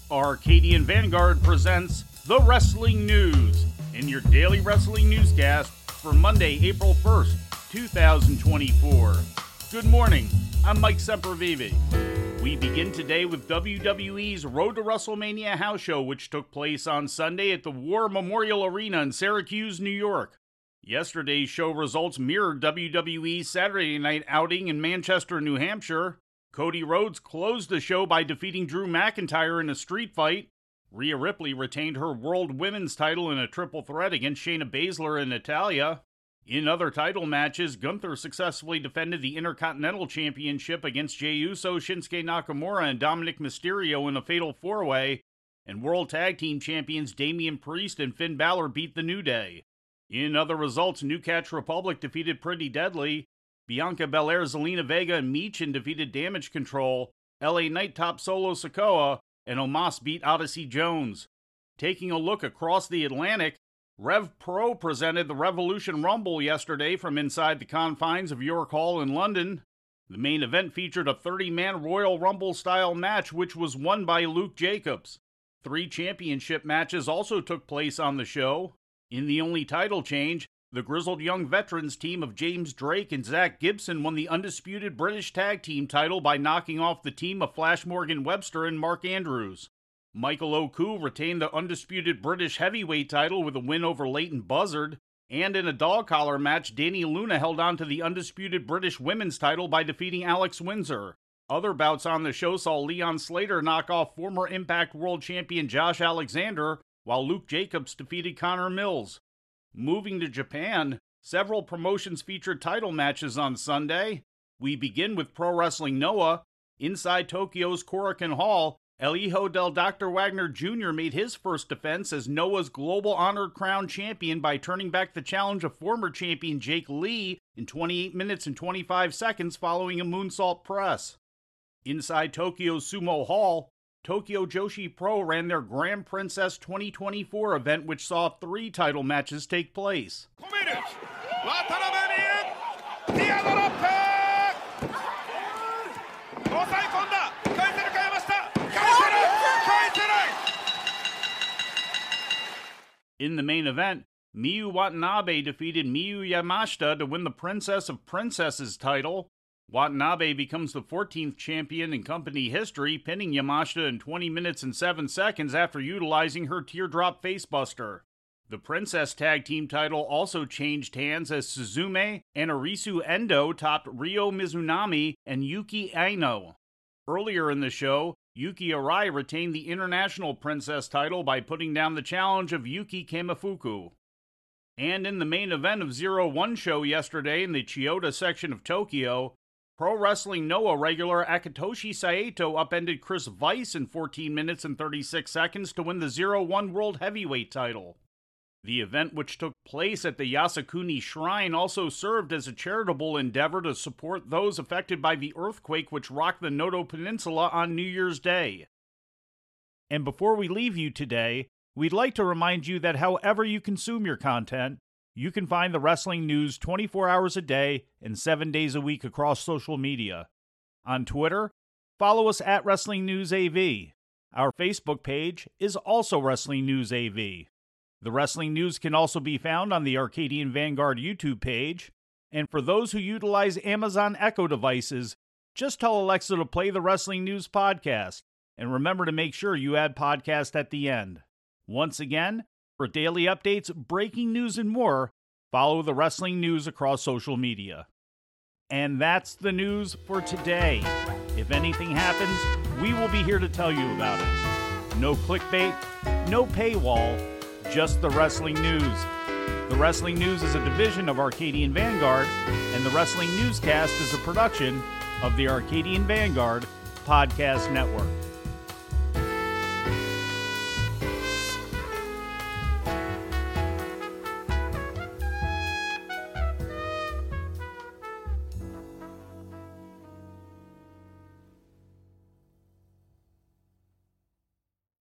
Arcadian Vanguard presents The Wrestling News in your daily wrestling newscast for Monday, April 1st, 2024. Good morning, I'm Mike Sempervive. We begin today with WWE's Road to WrestleMania house show, which took place on Sunday at the War Memorial Arena in Syracuse, New York. Yesterday's show results mirrored WWE's Saturday night outing in Manchester, New Hampshire. Cody Rhodes closed the show by defeating Drew McIntyre in a street fight. Rhea Ripley retained her World Women's title in a triple threat against Shayna Baszler and Natalya. In other title matches, Gunther successfully defended the Intercontinental Championship against Jey Uso, Shinsuke Nakamura, and Dominic Mysterio in a fatal four-way, and World Tag Team Champions Damian Priest and Finn Balor beat the New Day. In other results, New Catch Republic defeated Pretty Deadly, Bianca Belair, Zelina Vega, and Michin defeated Damage Control, LA Knight topped Solo Sikoa, and Omos beat Odyssey Jones. Taking a look across the Atlantic, Rev Pro presented the Revolution Rumble yesterday from inside the confines of York Hall in London. The main event featured a 30-man Royal Rumble-style match, which was won by Luke Jacobs. 3 championship matches also took place on the show. In the only title change, the grizzled young veterans team of James Drake and Zach Gibson won the undisputed British Tag Team title by knocking off the team of Flash Morgan Webster and Mark Andrews. Michael Oku retained the undisputed British heavyweight title with a win over Leighton Buzzard, and in a dog collar match, Dani Luna held on to the undisputed British women's title by defeating Alex Windsor. Other bouts on the show saw Leon Slater knock off former Impact World Champion Josh Alexander, while Luke Jacobs defeated Connor Mills. Moving to Japan, several promotions featured title matches on Sunday. We begin with Pro Wrestling Noah. Inside Tokyo's Korakuen Hall, El Hijo del Dr. Wagner Jr. made his first defense as Noah's Global Honored Crown Champion by turning back the challenge of former champion Jake Lee in 28 minutes and 25 seconds following a moonsault press. Inside Tokyo's Sumo Hall, Tokyo Joshi Pro ran their Grand Princess 2024 event, which saw 3 title matches take place. In the main event, Miyu Watanabe defeated Miyu Yamashita to win the Princess of Princesses title. Watanabe becomes the 14th champion in company history, pinning Yamashita in 20 minutes and 7 seconds after utilizing her teardrop facebuster. The Princess Tag Team title also changed hands as Suzume and Arisu Endo topped Ryo Mizunami and Yuki Aino. Earlier in the show, Yuki Arai retained the International Princess title by putting down the challenge of Yuki Kamifuku. And in the main event of Zero One show yesterday in the Chiyoda section of Tokyo, Pro Wrestling Noah regular Akitoshi Saito upended Chris Weiss in 14 minutes and 36 seconds to win the 0-1 World Heavyweight title. The event, which took place at the Yasukuni Shrine, also served as a charitable endeavor to support those affected by the earthquake which rocked the Noto Peninsula on New Year's Day. And before we leave you today, we'd like to remind you that however you consume your content, you can find the wrestling news 24 hours a day and 7 days a week across social media. On Twitter, follow us at Wrestling News AV. Our Facebook page is also Wrestling News AV. The Wrestling News can also be found on the Arcadian Vanguard YouTube page. And for those who utilize Amazon Echo devices, just tell Alexa to play the Wrestling News podcast. And remember to make sure you add podcast at the end. Once again, for daily updates, breaking news, and more, follow the Wrestling News across social media. And that's the news for today. If anything happens, we will be here to tell you about it. No clickbait, no paywall, just the Wrestling News. The Wrestling News is a division of Arcadian Vanguard, and the Wrestling Newscast is a production of the Arcadian Vanguard Podcast Network.